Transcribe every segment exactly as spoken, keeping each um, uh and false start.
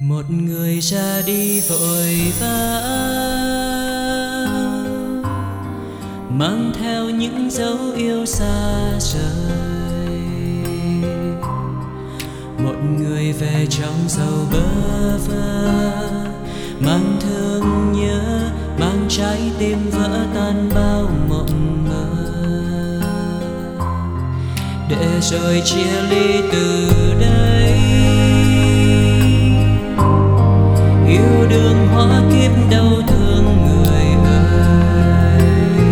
Một người ra đi vội vã, mang theo những dấu yêu xa rời. Một người về trong sầu bơ vơ, mang thương nhớ, mang trái tim vỡ tan bao mộng mơ. Để rồi chia ly từ đây, yêu đương hóa kiếp đau thương người ơi.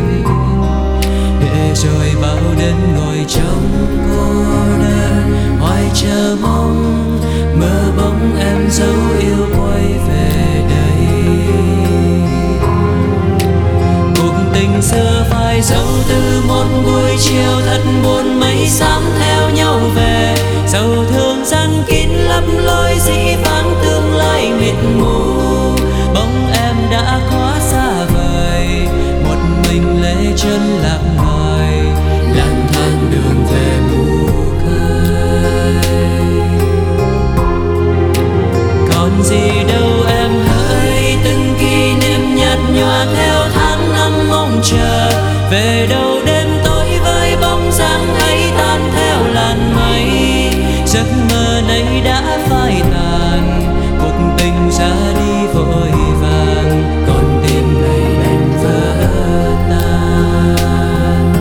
Để rồi bao đêm ngồi trong cô đơn, hoài chờ mong mơ bóng em dấu yêu quay về đây. Cuộc tình xưa phai dấu từ một buổi chiều thật buồn, mây xám theo nhau về. Sầu thương gian kín lấp lối dĩ vãng, tương lai mịt mù. Bóng em đã quá xa vời, một mình lê chân lạc ngời, lang thang đường về mù khơi. Còn gì đâu em hỡi, từng kỷ niệm nhạt nhòa theo tháng năm mong chờ. Về đâu đêm tối với bóng dáng ấy tan theo làn mây. Giấc mơ này đã phai tàn, cuộc tình ra đi vội vàng, con tim này đành vỡ tan.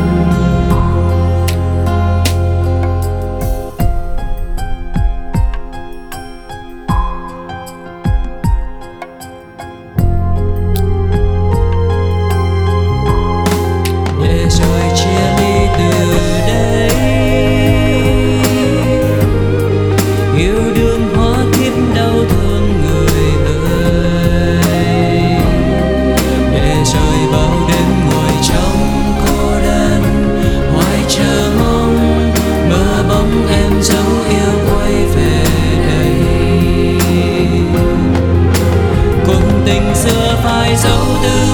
Để rồi chia ly từ đây, yêu đương hóa kiếp đau thương người ơi. Để rồi bao đêm ngồi trong cô đơn, hoài chờ mong mơ bóng em dấu yêu quay về đây. Cuộc tình xưa phai dấu từ